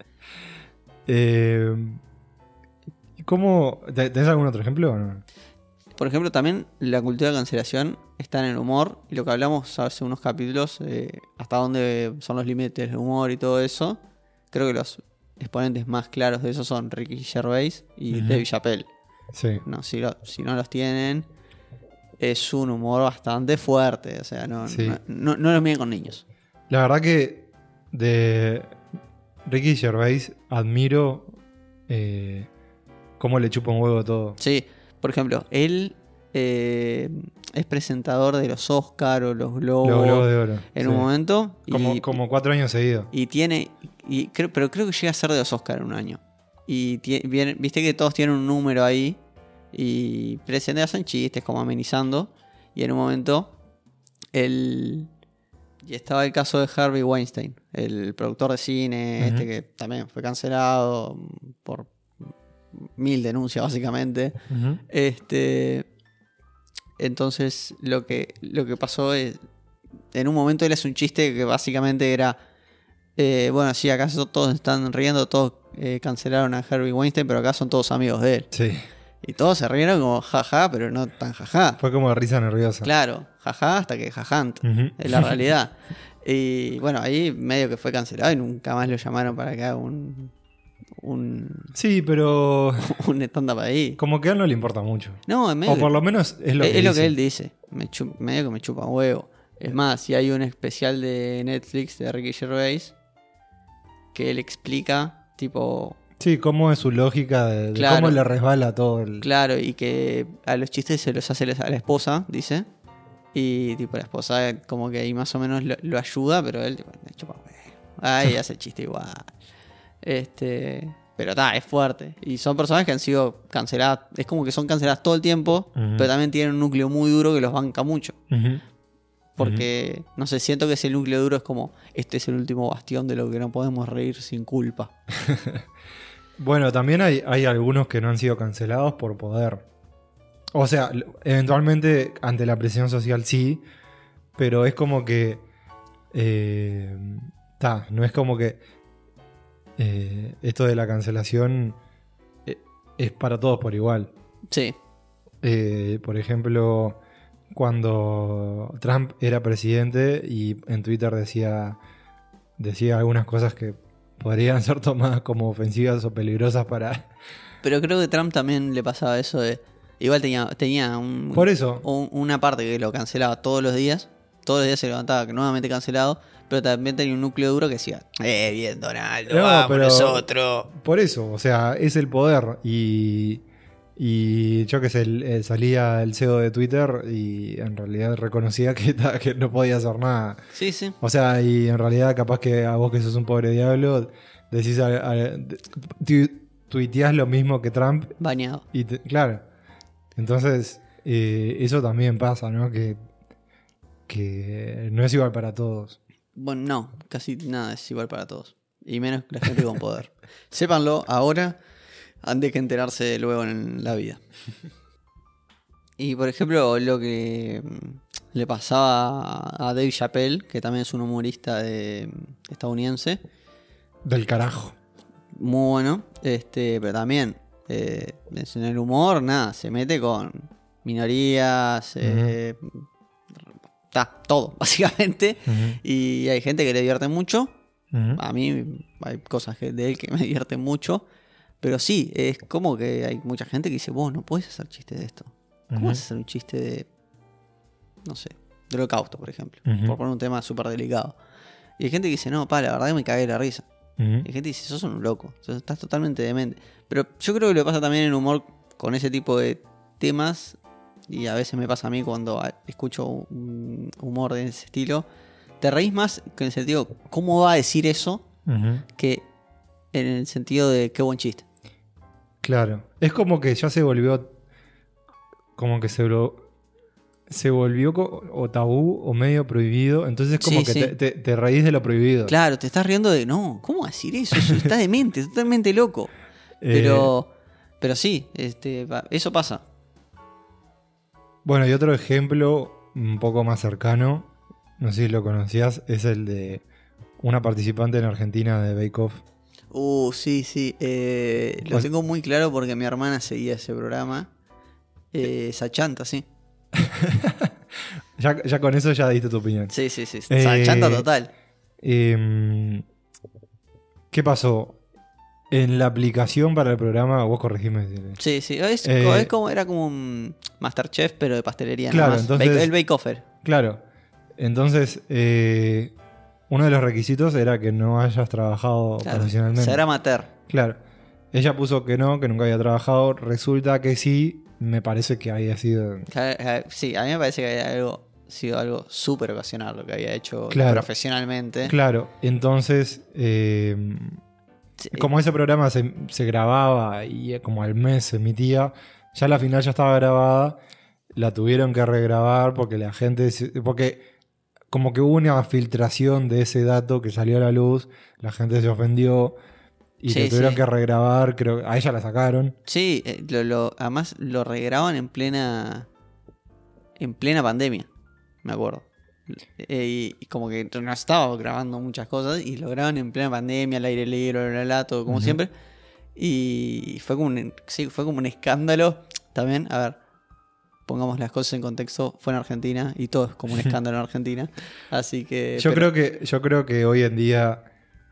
Eh, ¿Cómo? ¿te- ¿Tenés algún otro ejemplo o no? Por ejemplo, también la cultura de cancelación está en el humor. Y lo que hablamos hace unos capítulos, eh, hasta dónde son los límites del humor y todo eso. Creo que los exponentes más claros de eso son Ricky Gervais y Ujú. Dave Chappelle. Sí. No, si, lo- si no los tienen, es un humor bastante fuerte. O sea, no, Sí. no, no, no los miren con niños. La verdad que de Ricky Gervais admiro eh, cómo le chupa un huevo todo. Sí, por ejemplo, él eh, es presentador de los Oscar o los Globos Los Globos de Oro. en sí. un momento. Como, y, como cuatro años seguidos. y tiene. Y creo, pero creo que llega a ser de los Oscar en un año. Y tie- viene- viste que todos tienen un número ahí. Y presentan, hacen chistes, como amenizando. Y en un momento. El. Y estaba el caso de Harvey Weinstein, el productor de cine, Ujú. este que también fue cancelado por mil denuncias, básicamente. Ujú. Este. Entonces, lo que, lo que pasó es. En un momento él hace un chiste que básicamente era. eh, bueno, sí, acá so- todos están riendo, todos eh, cancelaron a Harvey Weinstein, pero acá son todos amigos de él. Sí. Y todos se rieron como jaja, pero no tan jaja. Fue como de risa nerviosa. Claro, jaja hasta que jajant. Ujú. Es la realidad. Y bueno, ahí medio que fue cancelado y nunca más lo llamaron para que haga un, un, Sí, pero un stand-up ahí. como que a él no le importa mucho. No, es medio O por lo menos es lo es, que es lo dice. que él dice. Me chu- medio que me chupa un huevo. Es más, si hay un especial de Netflix de Ricky Gervais que él explica, tipo, Sí, cómo es su lógica de, de Claro. cómo le resbala todo el... claro, y que a los chistes se los hace a la esposa, dice. Y tipo, la esposa como que ahí más o menos lo, lo ayuda, pero él tipo, me chupa un huevo. Ay, hace el chiste igual. Este, pero está, es fuerte. Y son personas que han sido canceladas. Es como que son canceladas todo el tiempo, Ujú. pero también tienen un núcleo muy duro que los banca mucho. Ujú. Porque, no sé, siento que ese núcleo duro es como, este es el último bastión de lo que no podemos reír sin culpa. Bueno, también hay, hay algunos que no han sido cancelados por poder. O sea, l- eventualmente ante la presión social sí, pero es como que... eh, ta, no es como que eh, esto de la cancelación eh, es para todos por igual. Sí, Eh, por ejemplo, cuando Trump era presidente y en Twitter decía, decía algunas cosas que podrían ser tomadas como ofensivas o peligrosas para... pero creo que Trump también le pasaba eso de... Igual tenía, tenía un, Por eso. un- una parte que lo cancelaba todos los días. Todos los días se levantaba nuevamente cancelado. Pero también tenía un núcleo duro que decía, eh, bien Donaldo, No, vamos pero- nosotros. Por eso, o sea, es el poder y... Y yo que sé, el- eh, salía el C E O de Twitter y en realidad reconocía que, ta- que no podía hacer nada. Sí, sí. O sea, y en realidad capaz que a vos que sos un pobre diablo, decís a- a- tu- tuiteás lo mismo que Trump Bañado. y te- claro. Entonces, eh, eso también pasa, ¿no? Que, que no es igual para todos. Bueno, no, casi nada es igual para todos. Y menos la gente con poder. Sépanlo ahora, antes que enterarse luego en la vida. Y por ejemplo, lo que mm, le pasaba a Dave Chappelle, que también es un humorista de- estadounidense, Del carajo. muy bueno, este, pero también eh, en el humor, nada, se mete con minorías, eh, está todo, básicamente. Ujú, Y hay gente que le divierte mucho. ujú. A mí hay cosas que- de él que me divierten mucho. Pero sí, es como que hay mucha gente que dice, vos no podés hacer chiste de esto. ¿Cómo Ujú. vas a hacer un chiste de, no sé, del holocausto, por ejemplo? Ujú. Por poner un tema súper delicado. Y hay gente que dice, no, pa, la verdad que me cagué de la risa. Ujú. Y hay gente que dice, sos un loco, sos- estás totalmente demente. Pero yo creo que lo que pasa también en el humor con ese tipo de temas, y a veces me pasa a mí cuando ah, escucho un humor de ese estilo, te reís más que en el sentido, ¿cómo va a decir eso? Ujú. Que en el sentido de qué buen chiste. Claro. Es como que ya se volvió. Como que se, lo- se volvió co- o tabú o medio prohibido. Entonces es como Sí, que sí. te, te- te reís de lo prohibido. Claro, te estás riendo de, no, ¿cómo va a decir eso? Eso está demente, está totalmente loco. Eh, Pero, pero sí, este, pa- eso pasa. Bueno, y otro ejemplo un poco más cercano, no sé si lo conocías, es el de una participante en Argentina de Bake Off. Uh, sí, sí. eh, lo Pues- tengo muy claro porque mi hermana seguía ese programa. Eh, Sachanta, sí. Ya, ya con eso ya diste tu opinión. Sí, sí, sí. Eh, Sachanta total. Em, ¿Qué pasó? En la aplicación para el programa, vos corregime. si- Sí, sí. Es, eh, co- es como, era como un Masterchef, pero de pastelería. Claro, Nada más. entonces- Bake- el Bake Offer. Claro. Entonces, eh, uno de los requisitos era que no hayas trabajado Claro. profesionalmente. Ser amateur. Claro. Ella puso que no, que nunca había trabajado. Resulta que sí. Me parece que había sido. Claro, eh, Sí, a mí me parece que había algo, sido algo súper ocasional lo que había hecho Claro. profesionalmente. Claro. Entonces, eh, Sí, como ese programa se, se grababa y como al mes se emitía, ya la final ya estaba grabada. La tuvieron que regrabar porque la gente. se- Porque como que hubo una filtración de ese dato que salió a la luz. La gente se ofendió. Y Sí, lo tuvieron sí. que regrabar. Creo, a ella la sacaron. Sí, eh, lo, lo- además lo regraban en plena en plena pandemia, me acuerdo. Eh, y, y como que no estaba grabando muchas cosas y lo graban en plena pandemia, al aire libre, bla, bla, bla, todo como Ujú. siempre. Y fue como un, sí, fue como un escándalo. También, a ver, pongamos las cosas en contexto, fue en Argentina y todo es como un escándalo en Argentina. Así que... Yo pero- creo que, yo creo que hoy en día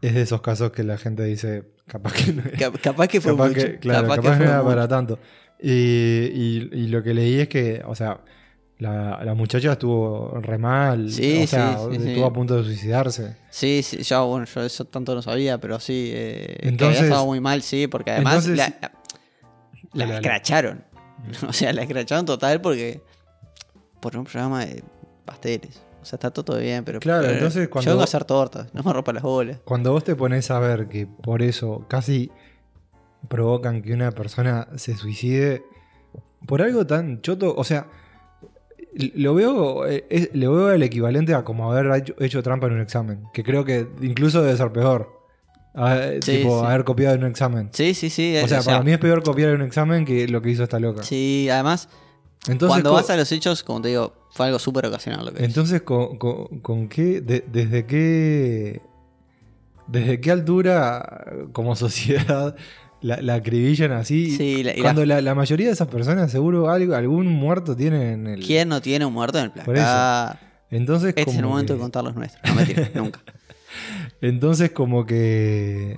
es de esos casos que la gente dice, capaz que no, Cap- capaz que fue capaz mucho. que, claro, capaz capaz que no fue era mucho. para tanto. Y, y- y lo que leí es que, o sea, la, la muchacha estuvo re mal, Sí, o sea, sí, sí, estuvo sí. a punto de suicidarse. Sí, sí, yo, bueno, yo eso tanto no sabía, pero sí, eh, que Entonces- había estado muy mal, sí, porque además entonces- la, la, la La- la- escracharon. O sea, la escracharon total porque por un programa de pasteles. O sea, está todo bien, pero, Claro, pero entonces cuando- yo vengo a hacer tortas, no me rompa las bolas. Cuando vos te pones a ver que por eso casi provocan que una persona se suicide por algo tan choto, o sea, lo veo, eh, es- le veo el equivalente a como haber hecho, hecho trampa en un examen, que creo que incluso debe ser peor. A- Sí, tipo, sí. haber copiado en un examen. Sí, sí, sí. O sea, para mí es peor copiar en un examen que lo que hizo esta loca. Sí, además, Entonces, cuando co- vas a los hechos, como te digo, fue algo súper ocasional lo que hizo. entonces con, con- con qué, de- desde qué, desde qué altura como sociedad la, la acribillan así. Sí, la- y cuando la, la mayoría de esas personas seguro algo, algún muerto tienen en el. ¿Quién no tiene un muerto en el Por eso. placar? Entonces Este es como el momento que- de contar los nuestros. No, mentira, nunca. Entonces como que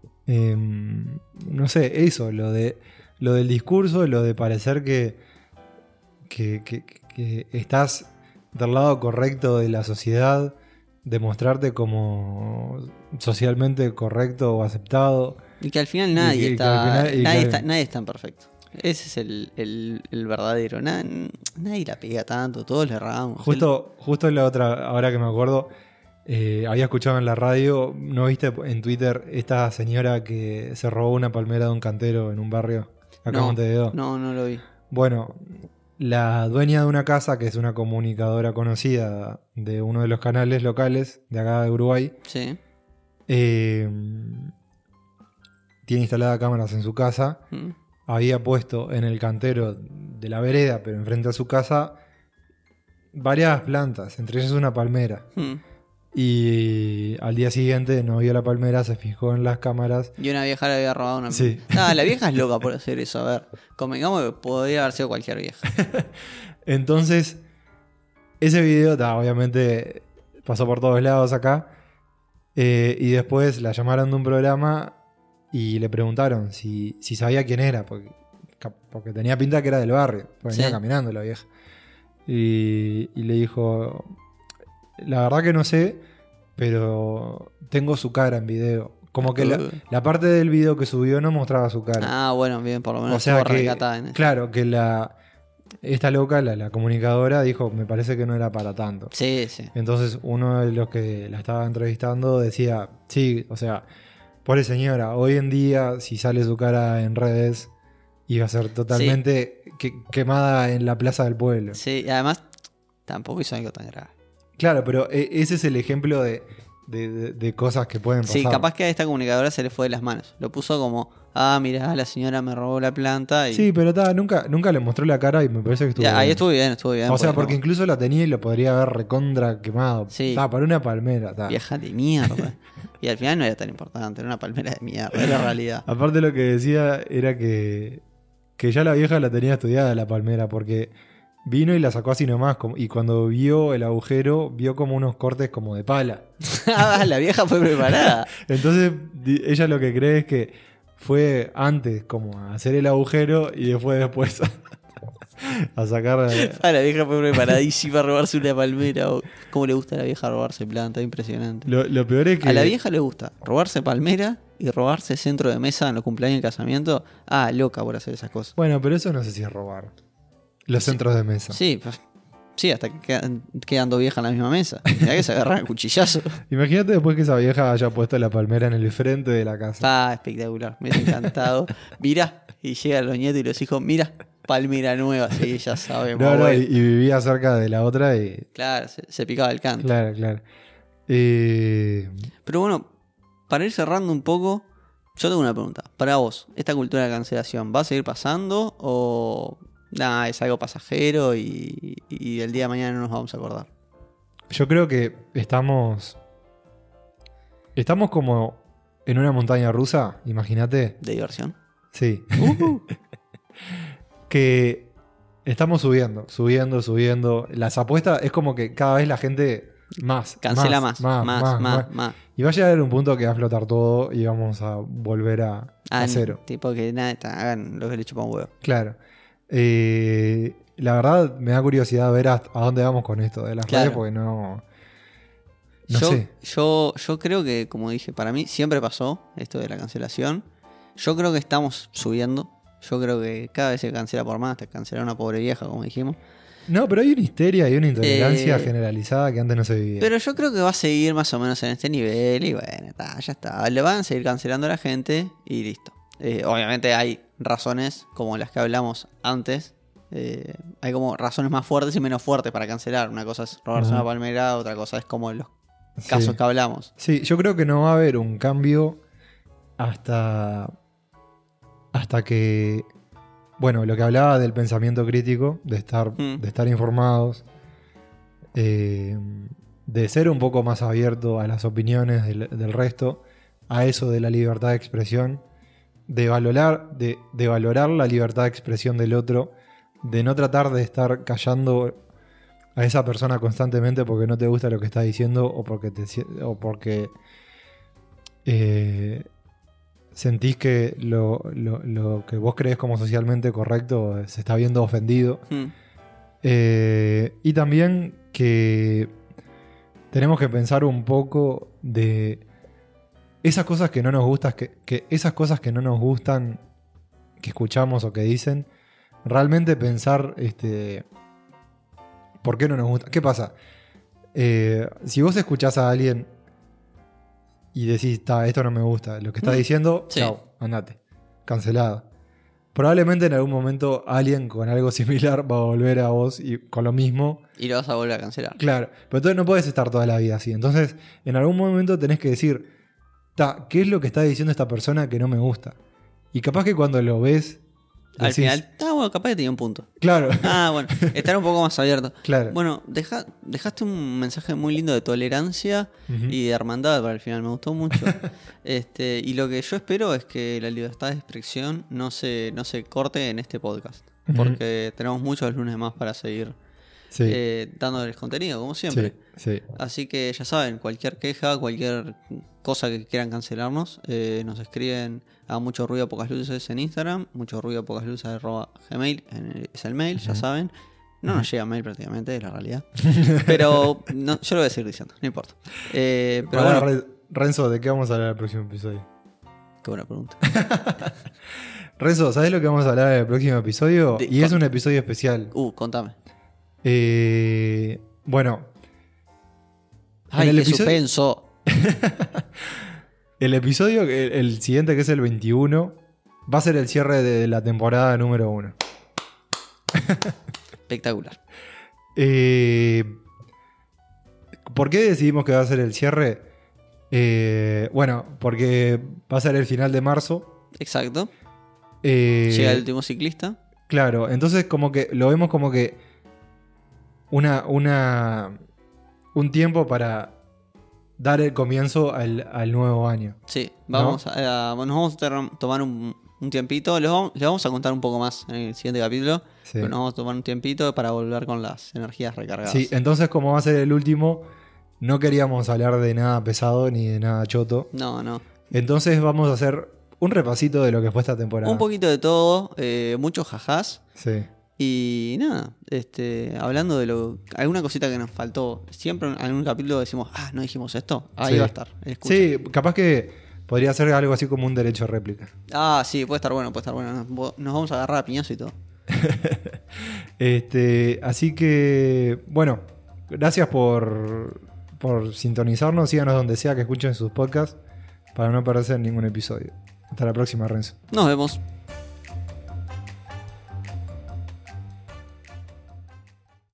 em, no sé, eso, lo de lo del discurso, lo de parecer que, que, que- que estás del lado correcto de la sociedad, de mostrarte como socialmente correcto o aceptado. Y que al final Y nadie que- que está, al final- y nadie, que- está nadie es tan perfecto. Ese es el, el, el verdadero. Na- nadie la pega tanto, todos le erramos. Justo, justo la otra, ahora que me acuerdo, eh, había escuchado en la radio, ¿no viste en Twitter esta señora que se robó una palmera de un cantero en un barrio acá en no, Montevideo? no, no lo vi. Bueno, la dueña de una casa, que es una comunicadora conocida de uno de los canales locales de acá de Uruguay, Sí. eh, tiene instalada cámaras en su casa. Mm. Había puesto en el cantero de la vereda, pero enfrente a su casa, varias plantas, entre ellas una palmera. Mm. Y al día siguiente no vio la palmera, se fijó en las cámaras. Y una vieja le había robado una. Sí. Ah, la vieja es loca por hacer eso. A ver, convengamos que podría haber sido cualquier vieja. Entonces, ese video, ta, obviamente, pasó por todos lados acá. Eh, y después la llamaron de un programa y le preguntaron si, si sabía quién era, porque, porque tenía pinta que era del barrio, porque venía Sí. caminando la vieja. Y, y le dijo, la verdad que no sé, pero tengo su cara en video. Como que la, Uh. la parte del video que subió no mostraba su cara. Ah, bueno, bien, por lo menos O sea estuvo que, rescatada en eso. claro, que la esta loca, la, la comunicadora, dijo, me parece que no era para tanto. Sí, sí. Entonces uno de los que la estaba entrevistando decía, sí, o sea, pobre señora, hoy en día si sale su cara en redes iba a ser totalmente que- quemada en la plaza del pueblo. Sí, y además tampoco hizo algo tan grave. Claro, pero e- ese es el ejemplo de, de- de- de cosas que pueden pasar. Sí, capaz que a esta comunicadora se le fue de las manos. Lo puso como, ah, mirá, la señora me robó la planta. Y... Sí, pero ta, nunca, nunca le mostró la cara y me parece que estuvo Ya, ahí bien. estuvo bien, estuvo bien. O sea, porque porque incluso la tenía y lo podría haber recontra quemado. Sí. Ta, para una palmera. Ta. vieja de mierda. Y al final no era tan importante, era una palmera de mierda, era la realidad. Aparte lo que decía era que, que ya la vieja la tenía estudiada la palmera, porque vino y la sacó así nomás. como- y cuando vio el agujero, vio como unos cortes como de pala. Ah, la vieja fue preparada. Entonces di- ella lo que cree es que fue antes como a hacer el agujero y después después a, a sacar... Ah, la vieja fue preparadísima a robarse una palmera. O... ¿Cómo le gusta a la vieja robarse planta? Impresionante. Lo, lo peor es que... A la vieja le gusta robarse palmera y robarse centro de mesa en los cumpleaños y el casamiento. Ah, loca por hacer esas cosas. Bueno, pero eso no sé si es robar. Los centros de mesa. Sí, pues, sí, hasta que quedan, quedando vieja en la misma mesa. Mirá que se agarran el cuchillazo. Imagínate después que esa vieja haya puesto la palmera en el frente de la casa. Está espectacular, me hubiese encantado. Mira, y llega los nietos y los hijos, mira, palmera nueva, sí, ya sabemos. No, no, y, bueno. y vivía cerca de la otra y... Claro, se, se picaba el canto. Claro, claro. Eh, Pero bueno, para ir cerrando un poco, yo tengo una pregunta. Para vos, ¿esta cultura de cancelación va a seguir pasando o nada, es algo pasajero y, y el día de mañana no nos vamos a acordar? yo creo que estamos... Estamos como en una montaña rusa, imagínate. ¿De diversión? Sí. Que estamos subiendo, subiendo, subiendo. Las apuestas es como que cada vez la gente Más. Cancela más, más, más, más, más, más. Y va a llegar un punto que va a flotar todo y vamos a volver a, Ah, a cero. Tipo que nada, hagan lo que le chupan huevo. Claro. Eh, la verdad me da curiosidad ver a, a dónde vamos con esto de las Claro. redes porque no... No yo, sé. yo, yo creo que, como dije, para mí siempre pasó esto de la cancelación. Yo creo que estamos subiendo. Yo creo que cada vez se cancela por más. Te cancela una pobre vieja, como dijimos. No, pero hay una histeria y una intolerancia Eh, generalizada que antes no se vivía. Pero yo creo que va a seguir más o menos en este nivel. Y bueno, ta, ya está. Le van a seguir cancelando a la gente y listo. Eh, obviamente hay razones como las que hablamos antes. Eh, hay como razones más fuertes y menos fuertes para cancelar. Una cosa es robarse Ajá. una palmera, otra cosa es como los casos Sí. que hablamos. Sí, yo creo que no va a haber un cambio hasta, hasta que, bueno, lo que hablaba del pensamiento crítico, de estar, Mm. de estar informados, eh, de ser un poco más abierto a las opiniones del, del resto, a eso de la libertad de expresión, de valorar, de, de valorar la libertad de expresión del otro, de no tratar de estar callando a esa persona constantemente porque no te gusta lo que está diciendo o porque te si- o porque eh, sentís que lo, lo- lo que vos crees como socialmente correcto se está viendo ofendido. Mm. Eh, y también que tenemos que pensar un poco de esas cosas que no nos gustan, que, que esas cosas que no nos gustan, que escuchamos o que dicen, realmente pensar este, ¿por qué no nos gusta? ¿Qué pasa? Eh, si vos escuchás a alguien y decís, "Ta, esto no me gusta, lo que está Mm, diciendo, sí. chao, andate, cancelado". Probablemente en algún momento alguien con algo similar va a volver a vos y con lo mismo. Y lo vas a volver a cancelar. Claro, pero entonces no puedes estar toda la vida así. Entonces, en algún momento tenés que decir, "Ta, ¿qué es lo que está diciendo esta persona que no me gusta?". Y capaz que cuando lo ves, Al decís, final, ah, bueno, capaz que tenía un punto. claro, Ah, bueno, estar un poco más abierto. claro. Bueno, deja- dejaste un mensaje muy lindo de tolerancia Ujú. y de hermandad para el final, me gustó mucho. este Y lo que yo espero es que la libertad de expresión no se, no se corte en este podcast. Ujú. Porque tenemos muchos lunes más para seguir Sí, eh, dándoles contenido, como siempre. sí, sí. Así que ya saben, cualquier queja, cualquier cosa que quieran cancelarnos, eh, nos escriben a mucho ruido pocas luces en Instagram, mucho ruido pocas luces arroba gmail, en el- es el mail, ya Ujú. saben. No nos llega mail prácticamente, es la realidad. Pero no, yo lo voy a seguir diciendo, no importa. Eh, pero Pará, bueno, Re- Renzo, ¿de qué vamos a hablar en el próximo episodio? qué buena pregunta. Renzo, ¿sabes lo que vamos a hablar en el próximo episodio? De- y es con- un episodio especial. Uh, contame. Eh, bueno, Ay, el qué episodio- suspenso. el episodio, el, el siguiente, que es el veintiuno, va a ser el cierre de la temporada número uno. Espectacular. Eh, ¿Por qué decidimos que va a ser el cierre? Eh, bueno, porque va a ser el final de marzo. Exacto. Eh, Llega el último ciclista. Claro, entonces como que lo vemos como que una, una un tiempo para dar el comienzo al, al nuevo año. Sí, vamos a, a- nos vamos a ter- tomar un, un tiempito. Les vamos, les vamos a contar un poco más en el siguiente capítulo. Sí. Pero nos vamos a tomar un tiempito para volver con las energías recargadas. Sí, entonces como va a ser el último, no queríamos hablar de nada pesado ni de nada choto. No, no. Entonces vamos a hacer un repasito de lo que fue esta temporada. Un poquito de todo, eh, muchos jajás. Sí. Y nada, este, hablando de lo, alguna cosita que nos faltó. Siempre en algún capítulo decimos, ah, no dijimos esto. Ahí Sí. va a estar. Escucha. Sí, capaz que podría ser algo así como un derecho a réplica. Ah, sí, puede estar bueno, puede estar bueno. Nos, nos vamos a agarrar a piñazo y todo. Este, así que, bueno, gracias por, por sintonizarnos. Síganos donde sea que escuchen sus podcasts para no perderse ningún episodio. Hasta la próxima, Renzo. Nos vemos.